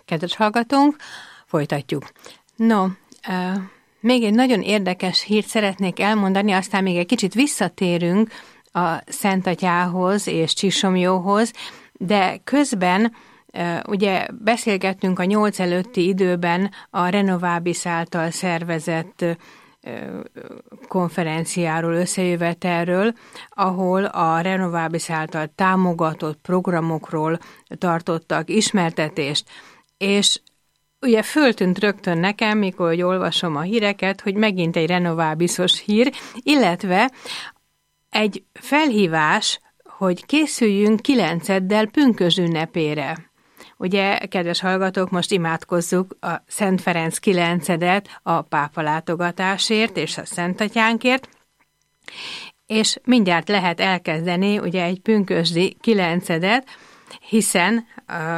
Kedves hallgatónk, folytatjuk. No, még egy nagyon érdekes hírt szeretnék elmondani, aztán még egy kicsit visszatérünk a Szent Atyához és Csíksomlyóhoz, de közben ugye beszélgettünk a 8 előtti időben a Renovabis által szervezett konferenciáról, összejövetelről, ahol a Renovabis által támogatott programokról tartottak ismertetést. És ugye föltűnt rögtön nekem, mikor olvasom a híreket, hogy megint egy Renovabisos hír, illetve egy felhívás, hogy készüljünk 9-eddel pünkösd ünnepére. Ugye, kedves hallgatók, most imádkozzuk a Szent Ferenc 9-edet a pápa látogatásért és a Szent Atyánkért, és mindjárt lehet elkezdeni ugye egy pünkösdi 9-edet, hiszen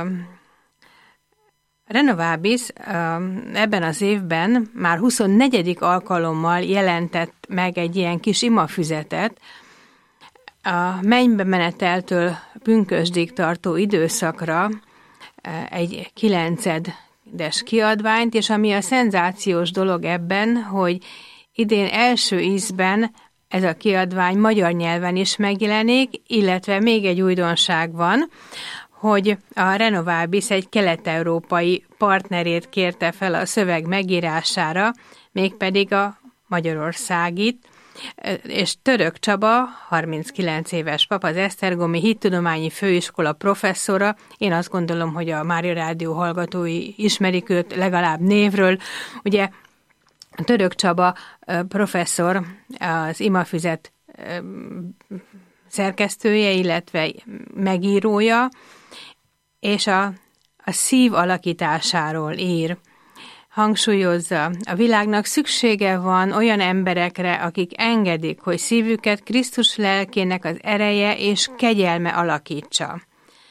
Renovabis ebben az évben már 24. alkalommal jelentett meg egy ilyen kis imafüzetet, a mennybe meneteltől pünkösdig tartó időszakra egy 9-es kiadványt, és ami a szenzációs dolog ebben, hogy idén első ízben ez a kiadvány magyar nyelven is megjelenik, illetve még egy újdonság van, hogy a Renovabis egy kelet-európai partnerét kérte fel a szöveg megírására, mégpedig a magyarországit, és Török Csaba, 39 éves pap, az Esztergomi Hittudományi Főiskola professzora, én azt gondolom, hogy a Mária Rádió hallgatói ismerik őt legalább névről, ugye Török Csaba professzor, az imafüzet szerkesztője, illetve megírója, és a szív alakításáról ír. Hangsúlyozza, a világnak szüksége van olyan emberekre, akik engedik, hogy szívüket Krisztus lelkének az ereje és kegyelme alakítsa.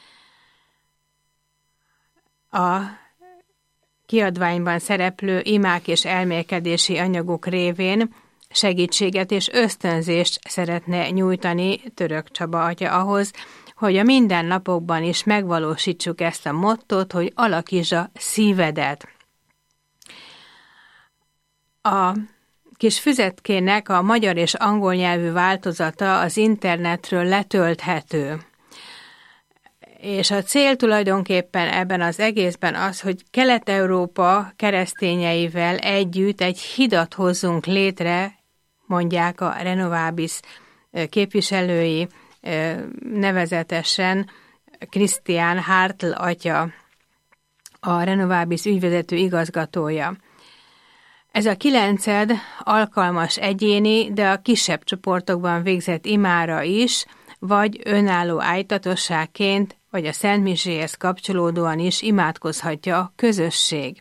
A kiadványban szereplő imák és elmélkedési anyagok révén segítséget és ösztönzést szeretne nyújtani Török Csaba atya ahhoz, hogy a mindennapokban is megvalósítsuk ezt a mottót, hogy alakítsd a szívedet. A kis füzetkének a magyar és angol nyelvű változata az internetről letölthető. És a cél tulajdonképpen ebben az egészben az, hogy Kelet-Európa keresztényeivel együtt egy hidat hozzunk létre, mondják a Renovabis képviselői, nevezetesen Christian Hartl atya, a Renovabis ügyvezető igazgatója. Ez a 9-ed alkalmas egyéni, de a kisebb csoportokban végzett imára is, vagy önálló ájtatosságként, vagy a Szent Miséhez kapcsolódóan is imádkozhatja a közösség.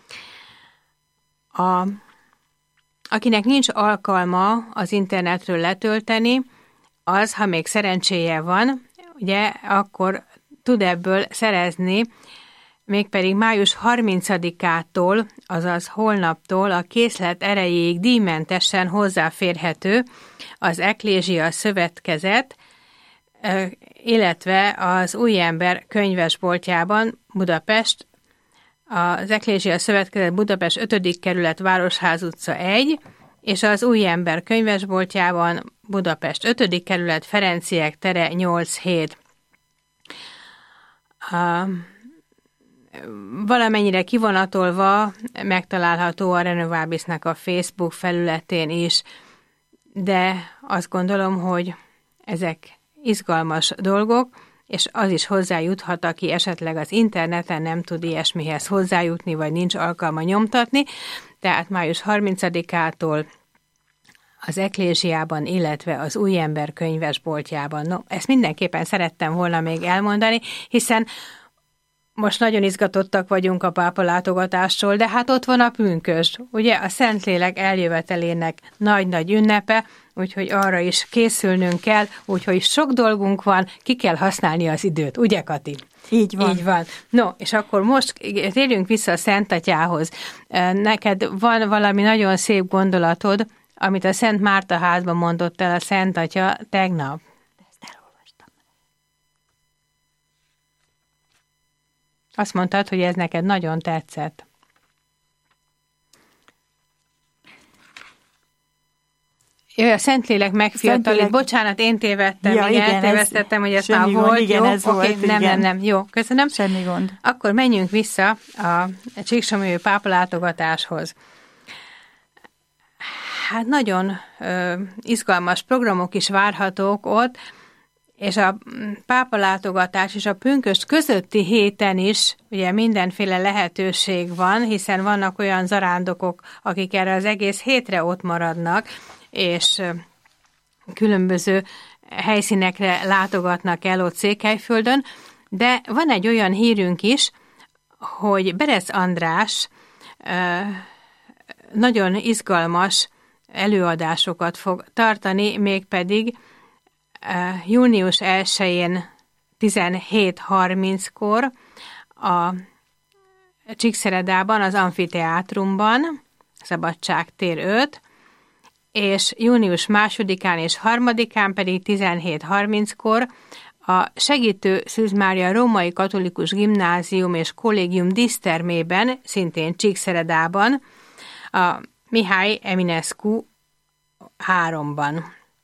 Akinek nincs alkalma az internetről letölteni, az, ha még szerencséje van, ugye, akkor tud ebből szerezni, mégpedig május 30-ától, azaz holnaptól a készlet erejéig díjmentesen hozzáférhető az Eklézsia Szövetkezet, illetve az Új Ember könyvesboltjában Budapest, az Eklézsia Szövetkezet Budapest 5. kerület Városház utca 1, és az Új Ember könyvesboltjában Budapest 5. kerület Ferenciek tere 8-7. Valamennyire kivonatolva megtalálható a Renovabisnak a Facebook felületén is, de azt gondolom, hogy ezek izgalmas dolgok, és az is hozzájuthat, aki esetleg az interneten nem tud ilyesmihez hozzájutni, vagy nincs alkalma nyomtatni, tehát május 30-ától az Eklézsiában, illetve az Új Ember könyvesboltjában. No, ezt mindenképpen szerettem volna még elmondani, hiszen most nagyon izgatottak vagyunk a pápa látogatásról, de hát ott van a pünkösd, ugye a Szentlélek eljövetelének nagy-nagy ünnepe, úgyhogy arra is készülnünk kell, úgyhogy sok dolgunk van, ki kell használni az időt, ugye Kati? Így van. Így van. No, és akkor most térjünk vissza a Szent Atyához. Neked van valami nagyon szép gondolatod, amit a Szent Márta házban mondott el a Szent Atya tegnap. Ezt elolvastam. Azt mondtad, hogy ez neked nagyon tetszett. Jaj, a Szentlélek megfiatalít. Bocsánat, én tévedtem. Ja, igen, eltévesztettem, hogy ez már volt. Igen, jó? ez volt, nem. Jó, köszönöm. Semmi gond. Akkor menjünk vissza a Csíksomlyói pápalátogatáshoz. Hát nagyon izgalmas programok is várhatók ott, és a pápalátogatás és a pünkösd közötti héten is ugye mindenféle lehetőség van, hiszen vannak olyan zarándokok, akik erre az egész hétre ott maradnak, és különböző helyszínekre látogatnak el ott Székelyföldön, de van egy olyan hírünk is, hogy Berez András nagyon izgalmas előadásokat fog tartani, mégpedig június 1-én 17:30-kor a Csíkszeredában, az Amfiteátrumban, Szabadság tér 5, és június 2-án és 3-án pedig 17:30-kor a Segítő Szűz Mária Római Katolikus Gimnázium és Kollégium dísztermében, szintén Csíkszeredában, a Mihály Eminescu 3-ban.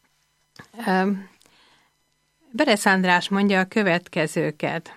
Berez András mondja a következőket.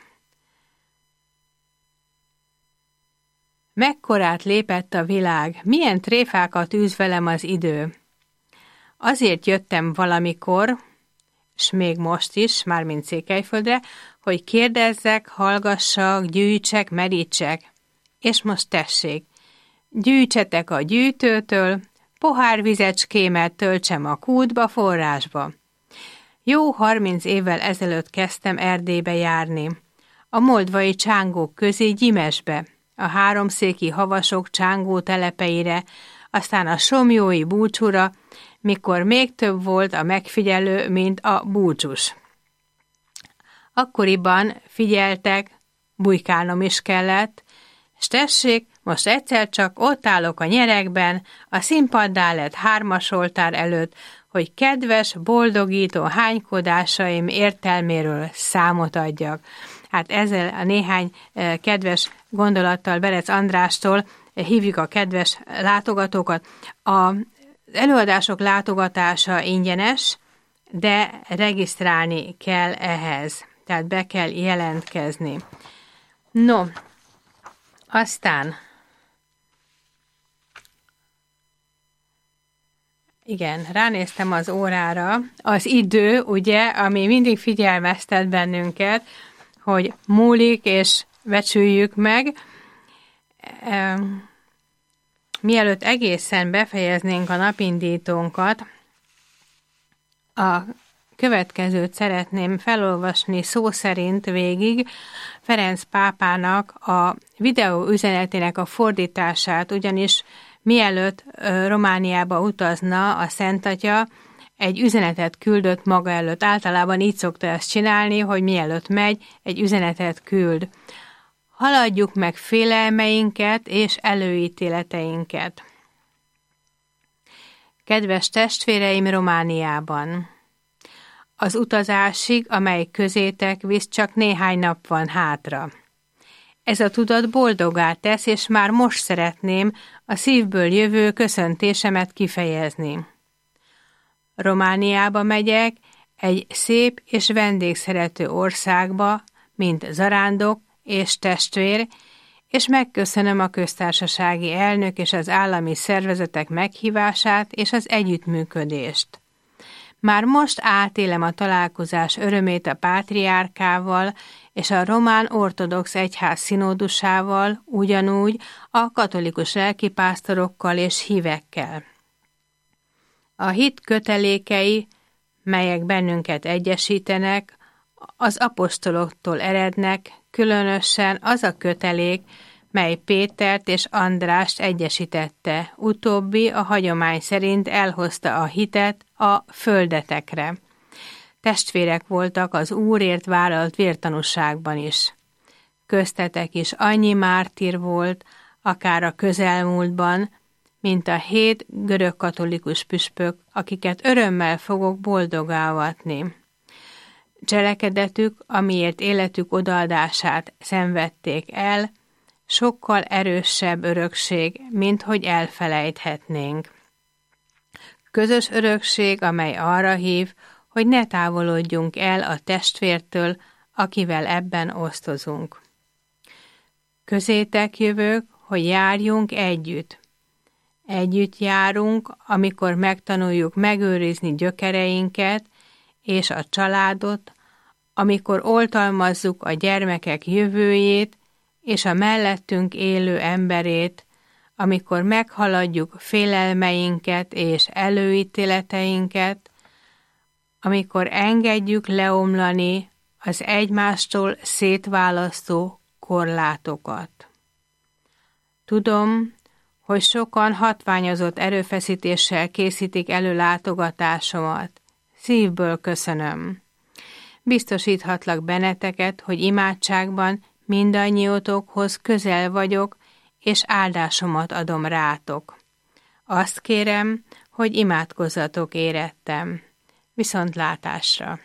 Mekkorát lépett a világ, milyen tréfákat űz velem az idő. Azért jöttem valamikor, s még most is, mármint Székelyföldre, hogy kérdezzek, hallgassak, gyűjtsek, merítsek. És most tessék, gyűjtsetek a gyűjtőtől, pohár vizecskémet töltsem a kútba, forrásba. Jó 30 évvel ezelőtt kezdtem Erdélybe járni. A moldvai csángók közé Gyimesbe, a háromszéki havasok csángó telepeire, aztán a somjói búcsúra, mikor még több volt a megfigyelő, mint a búcsus. Akkoriban figyeltek, bujkálnom is kellett, s tessék, most egyszer csak ott állok a nyerekben, a színpaddá lett 3-as oltár előtt, hogy kedves, boldogító hánykodásaim értelméről számot adjak. Hát ezzel a néhány kedves gondolattal Berez Andrástól hívjuk a kedves látogatókat. Az előadások látogatása ingyenes, de regisztrálni kell ehhez, tehát be kell jelentkezni. No, aztán igen, ránéztem az órára. Az idő, ugye, ami mindig figyelmeztet bennünket, hogy múlik, és becsüljük meg. Mielőtt egészen befejeznénk a napindítónkat, a következőt szeretném felolvasni szó szerint végig Ferenc pápának a videó üzenetének a fordítását, ugyanis mielőtt Romániába utazna a Szent Atya, egy üzenetet küldött maga előtt. Általában így szokta ezt csinálni, hogy mielőtt megy, egy üzenetet küld. Haladjuk meg félelmeinket és előítéleteinket. Kedves testvéreim Romániában! Az utazásig, amely közétek visz, csak néhány nap van hátra. Ez a tudat boldoggá tesz, és már most szeretném a szívből jövő köszöntésemet kifejezni. Romániába megyek, egy szép és vendégszerető országba, mint zarándok és testvér, és megköszönöm a köztársasági elnök és az állami szervezetek meghívását és az együttműködést. Már most átélem a találkozás örömét a pátriárkával és a román ortodox egyház szinódusával, ugyanúgy a katolikus lelkipásztorokkal és hívekkel. A hit kötelékei, melyek bennünket egyesítenek, az apostoloktól erednek, különösen az a kötelék, mely Pétert és Andrást egyesítette, utóbbi a hagyomány szerint elhozta a hitet a földetekre. Testvérek voltak az Úrért vállalt vértanúságban is. Köztetek is annyi mártír volt, akár a közelmúltban, mint a 7 görögkatolikus püspök, akiket örömmel fogok boldogálvatni. cselekedetük, amiért életük odaadását szenvedték el, sokkal erősebb örökség, mint hogy elfelejthetnénk. Közös örökség, amely arra hív, hogy ne távolodjunk el a testvértől, akivel ebben osztozunk. Közétek jövök, hogy járjunk együtt. Együtt járunk, amikor megtanuljuk megőrizni gyökereinket és a családot, amikor oltalmazzuk a gyermekek jövőjét és a mellettünk élő emberét, amikor meghaladjuk félelmeinket és előítéleteinket, amikor engedjük leomlani az egymástól szétválasztó korlátokat. Tudom, hogy sokan hatványozott erőfeszítéssel készítik elő látogatásomat. Szívből köszönöm. Biztosíthatlak benneteket, hogy imádságban mindannyiótokhoz közel vagyok, és áldásomat adom rátok. Azt kérem, hogy imádkozzatok érettem. Viszontlátásra!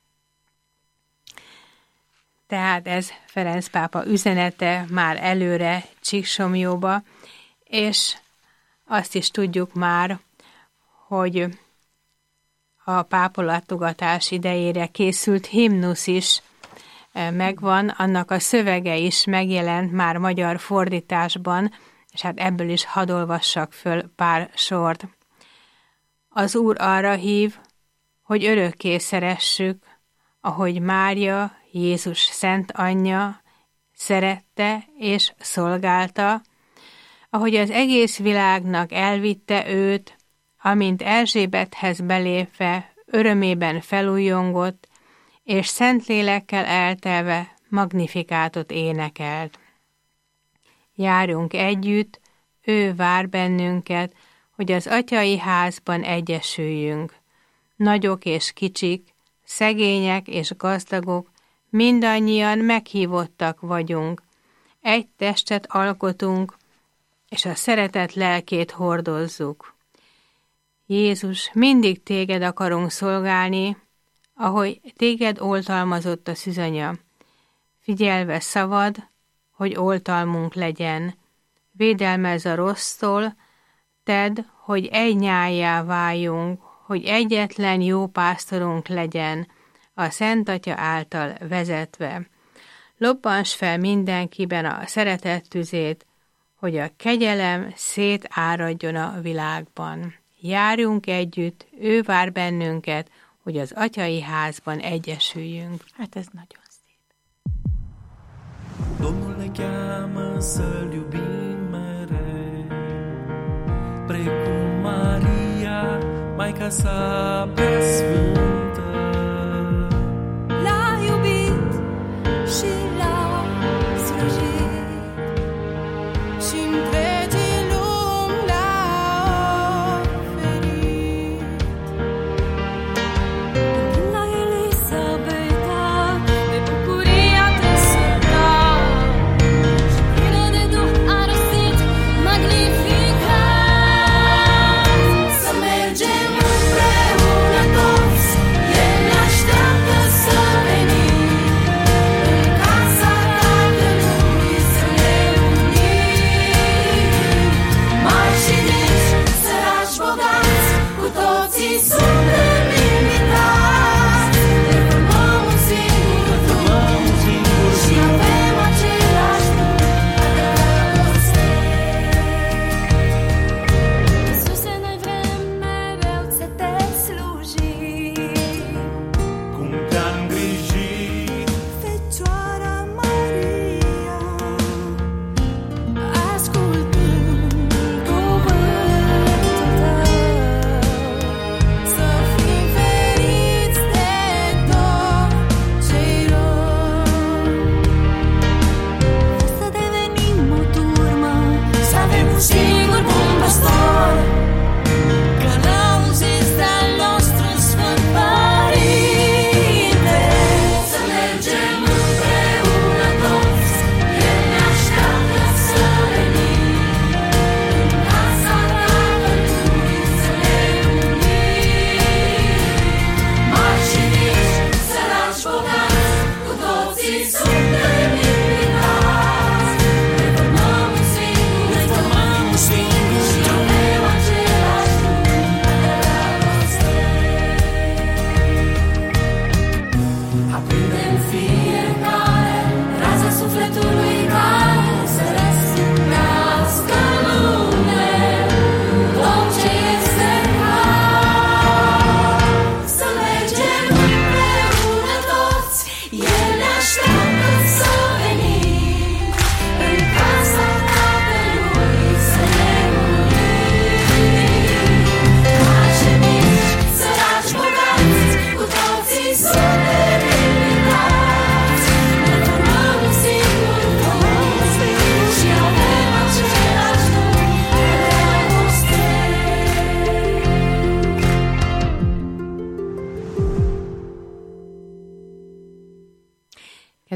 Tehát ez Ferenc pápa üzenete már előre Csíksomjóba, és azt is tudjuk már, hogy a pápalátogatás idejére készült himnusz is megvan, annak a szövege is megjelent már magyar fordításban, és hát ebből is hadd olvassak föl pár sort. Az Úr arra hív, hogy örökké szeressük, ahogy Mária, Jézus szent anyja szerette és szolgálta, ahogy az egész világnak elvitte őt, amint Erzsébethez belépve örömében felújongott, és Szentlélekkel eltelve magnifikátot énekelt. Járjunk együtt, ő vár bennünket, hogy az atyai házban egyesüljünk. Nagyok és kicsik, szegények és gazdagok, mindannyian meghívottak vagyunk. Egy testet alkotunk, és a szeretet lelkét hordozzuk. Jézus, mindig téged akarunk szolgálni, ahogy téged oltalmazott a szűzanya. Figyelve szavad, hogy oltalmunk legyen. Védelmezz a rossztól, tedd, hogy egy nyáljá váljunk, hogy egyetlen jó pásztorunk legyen, a Szent Atya által vezetve. Lobbants fel mindenkiben a szeretet tüzét, hogy a kegyelem szétáradjon a világban. Járjunk együtt, ő vár bennünket, hogy az atyai házban egyesüljünk. Hát ez nagyon szép. Domnul ne cheamă să-L iubim mereu, precum Maria, Maica sa prea sfântă. L-a iubit și l-a slujit și întregii lumi l-a oferit. La Elisabeta, de bucuria te sărbăta și plină de Duh a rostit magnificat. Să mergem împreună toți, El ne așteaptă să venim în casa Tatălui să ne unim. Mari și mici, săraci, bogați, cu toții suntem invitați. Ne formăm un singur trup și avem același Duh al dragostei. Iisuse, noi vrem mereu să te slujim. Cum te-a îngrijit, Fecioara Maria, ascultând cuvântul tău, să fim feriți de tot ce-i rău. Să devenim o turmă, să avem un singur bun păstor, călăuziți de-al nostru Sfânt Părinte. Să mergem împreună toți, El ne așteaptă să venim în casa Tatălui să ne unim. Mari și mici, săraci,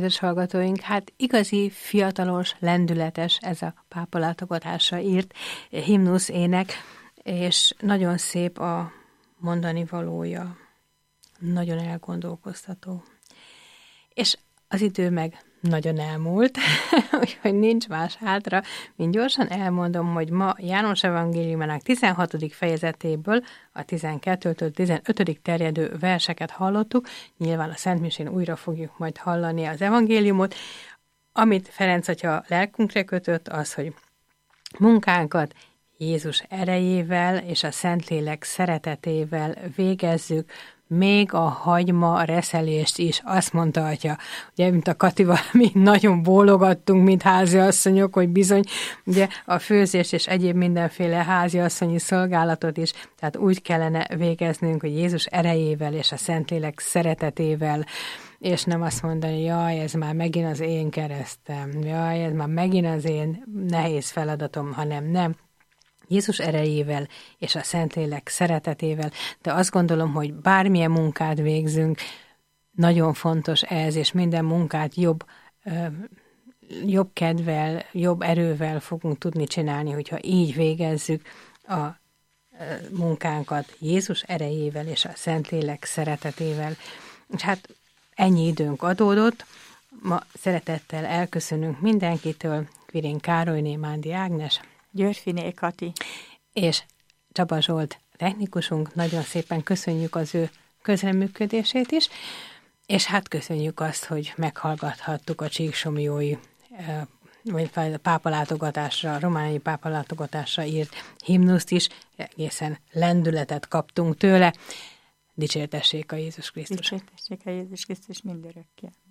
kedves hallgatóink, hát igazi, fiatalos, lendületes ez a pápalátogatásra írt himnusz ének, és nagyon szép a mondani valója, nagyon elgondolkoztató. És az idő meg nagyon elmúlt, úgyhogy nincs más hátra, mint gyorsan elmondom, hogy ma János evangéliumának 16. fejezetéből a 12-től 15. terjedő verseket hallottuk, nyilván a Szentmisén újra fogjuk majd hallani az evangéliumot, amit Ferenc atya lelkünkre kötött, az, hogy munkánkat Jézus erejével és a Szentlélek szeretetével végezzük, még a hagyma reszelést is, azt mondta atya, ugye, mint a Katival, mi nagyon bólogattunk, mint háziasszonyok, hogy bizony, ugye a főzést és egyéb mindenféle háziasszonyi szolgálatot is, tehát úgy kellene végeznünk, hogy Jézus erejével és a Szentlélek szeretetével, és nem azt mondani, jaj, ez már megint az én keresztem, jaj, ez már megint az én nehéz feladatom, hanem nem. Jézus erejével és a Szentlélek szeretetével, de azt gondolom, hogy bármilyen munkát végzünk, nagyon fontos ez, és minden munkát jobb kedvel, jobb erővel fogunk tudni csinálni, hogyha így végezzük a munkánkat Jézus erejével és a Szentlélek szeretetével. És hát ennyi időnk adódott, ma szeretettel elköszönünk mindenkitől, Kvirén Károlyné, Mándi Ágnes, Györfiné Kati. És Csaba Zsolt technikusunk, nagyon szépen köszönjük az ő közreműködését is, és hát köszönjük azt, hogy meghallgathattuk a csíksomlyói vagy a pápalátogatásra, a romániai pápalátogatásra írt himnuszt is, egészen lendületet kaptunk tőle. Dicsértessék a Jézus Krisztus! Dicsértessék a Jézus Krisztus mindörökké!